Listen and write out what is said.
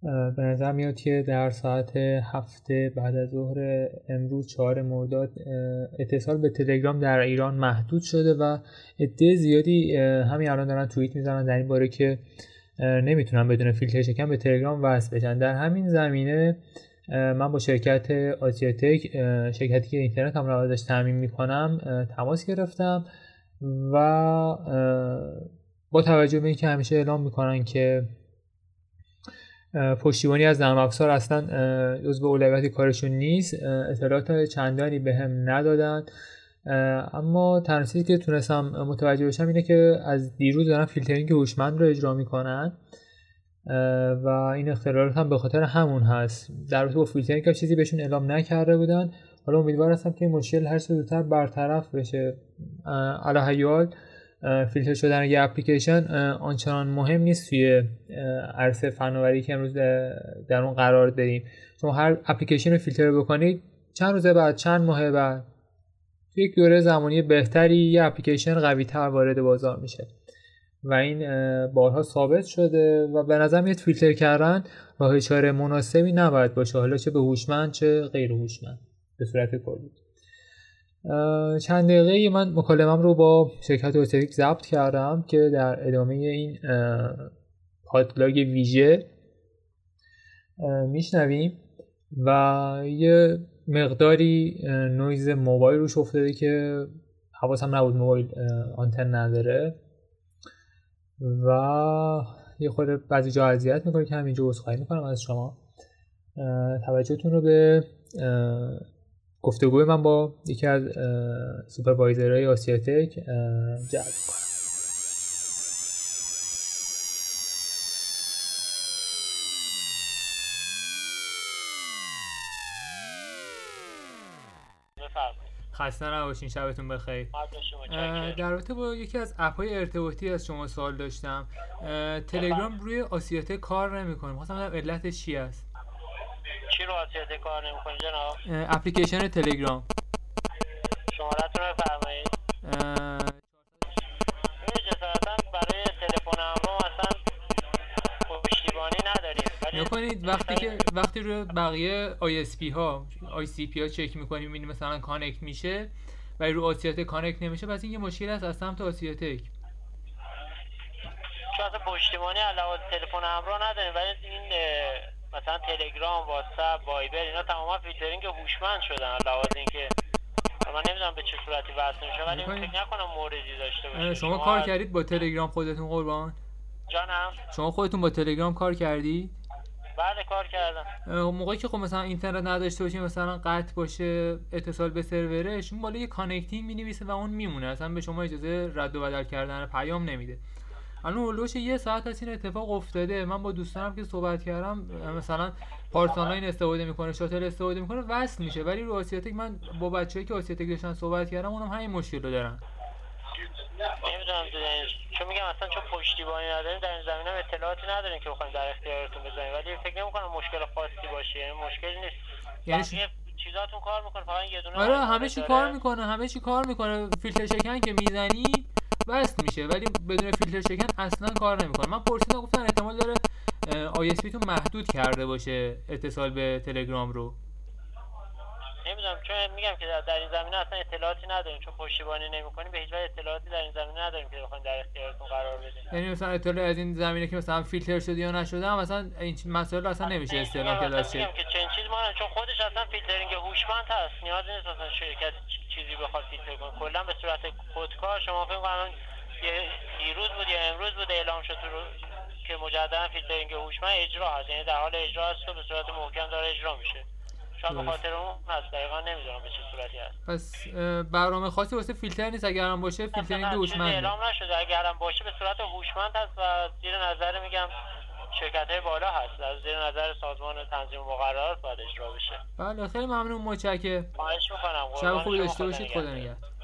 به نظر میاد که در ساعت 7 بعد از ظهر امروز 4 مرداد اتصال به تلگرام در ایران محدود شده و عده زیادی همین الان دارن توییت میزنن در این باره که نمیتونن بدون فیلتر شکن به تلگرام وصل بشن. در همین زمینه من با شرکت آسیاتک، شرکتی که اینترنت هم رو ازش تامین میکنم، تماس گرفتم و با توجه به اینکه همیشه اعلام میکنن که پشتیبانی از نرم افزار اصلا جزو اولویت کارشون نیست، اطلاعات چندانی بهم ندادن. اما تنها چیزی که تونستم متوجه بشم اینه که از دیروز دارن فیلترینگ هوشمند رو اجرا میکنن و این اختلالات هم به خاطر همون هست. در رابطه با فیلترینگ چیزی بهشون اعلام نکرده بودن. حالا امیدوار هستم که این مشکل هر چه زودتر برطرف بشه. علاوه فیلتر شدن یه اپلیکیشن آنچنان مهم نیست توی عرصه فناوری که امروز در اون قرار داریم. شما هر اپلیکیشن رو فیلتر بکنید، چند روز بعد، چند ماه بعد، توی یک دوره زمانی بهتری یه اپلیکیشن قوی‌تر وارد بازار میشه و این بارها ثابت شده و به نظر میاد فیلتر کردن راه چاره مناسبی نباید باشه، حالا چه به هوشمند چه غیر هوشمند به صورت کلی. چند دقیقه من مکالمه‌ام رو با شرکت آسیاتک ضبط کردم که در ادامه این پادلاگ ویژه میشنویم و یه مقداری نویز موبایل روش افتاده که حواسم نبود موبایل آنتن نداره و یه خورده بعضی جا اذیت میکنه که همینجا عذرخواهی میکنم از شما. توجهتون رو به گفتگوی من با یکی از سوپروایزرهای آسیاتک جلب کنم. خسته نباشین، شبتون بخیر. در رابطه با یکی از اپ‌های ارتباطی از شما سوال داشتم. تلگرام روی آسیاتک کار نمی‌کنه. خواستم بدونم علتش چی است؟ چی رو آسیاتک کار نمی‌کنه جناب؟ اپلیکیشن تلگرام. شماره‌تون رو بفرمایید. جسارتاً برای تلفن همراه اصلا پشتیبانی نداریم. نکنید وقتی روی بقیه ISP ها ICP ها چک می‌کنیم می‌بینیم مثلا کانکت میشه و رو آسیاتک کانکت نمیشه، پس این یه مشکل است از سمت آسیاتک. چون اصلا پشتیبانی علاوه تلفن همراه نداریم، ولی این مثلا تلگرام، واتساپ، وایبر اینا تماما فیلترینگ هوشمند شدن. علاوه اینکه من نمیدونم به چه صورتی وصل میشه، ولی فکر نکنم موردی داشته باشه. شما کار کردید با تلگرام خودتون قربان؟ جانم؟ شما خودتون با تلگرام کار کردی؟ بله کار کردم. موقعی که خب مثلا اینترنت نداشته باشیم، مثلا قطع باشه اتصال به سرورش، اون بالا یه کانکتینگ می‌نویسه و اون میمونه، اصلا به شما اجازه رد و بدل کردن پیام نمیده. الان اولوش یه ساعت از این اتفاق افتاده. من با دوستانم که صحبت کردم، مثلا پارس آنلاین استفاده میکنه، شاتل استفاده میکنه، وصل میشه، ولی رو آسیاتک من با بچه‌ای که آسیاتک داشتن صحبت کردم، اونم همین مشکل رو دارن. نمیدونم چون میگم اصلا چون پشتیبانی نداریم در این زمینه اطلاعاتی نداریم که بخوایم در اختیارتون بذاریم، ولی فکر نمی‌کنم مشکل خاصی باشه. یعنی مشکلی نیست. یعنی چیزاتون کار میکنه، فقط یه دونه آره همه چی کار میکنه. فیلتر شکن که میزنی وصل میشه، ولی بدون فیلتر شکن اصلا کار نمیکنه. من پرسیدم گفتن احتمال داره ISP تو محدود کرده باشه اتصال به تلگرام رو. نمیدونم، چون میگم که در این زمینه اصلا اطلاعاتی نداریم، چون پشتیبانی نمی‌کنیم به هیچ وجه اطلاعاتی در این زمینه نداریم که بخوایم در اختیارتون قرار بدیم. یعنی مثلا اطلاعی از این زمینه که مثلا فیلتر شده یا نشده هم مثلا این مسائل اصلا نمیشه استعلام کرد از میگم که چنین چیز ما چون خودش اصلا فیلترینگ هوشمند هست، نیازی نیست اصلا شرکت چیزی بخواد فیلتر کنه. کلا به صورت خودکار شما فکر کنم دیروز بود یا امروز بود اعلام شد که مجددا فیلترینگ هوشمند اجرا هست، یعنی در حال اجرا است و به صورت محکم داره اجرا میشه. شاید به خاطر اون هست، دقیقاً نمیدونم به چه صورتی هست. پس برنامه خاصی واسه فیلتر نیست، اگر هم باشه فیلترینگ هوشمند اعلام نشده. اگر هم باشه به صورت هوشمند هست و زیر نظر میگم شرکت‌های بالا هست، از زیر نظر سازمان تنظیم مقررات باید اجرا بشه. بله خیلی ممنون، متشکرم. خواهش می‌کنم. شب خوبی داشته باشید. خدا نگهدار.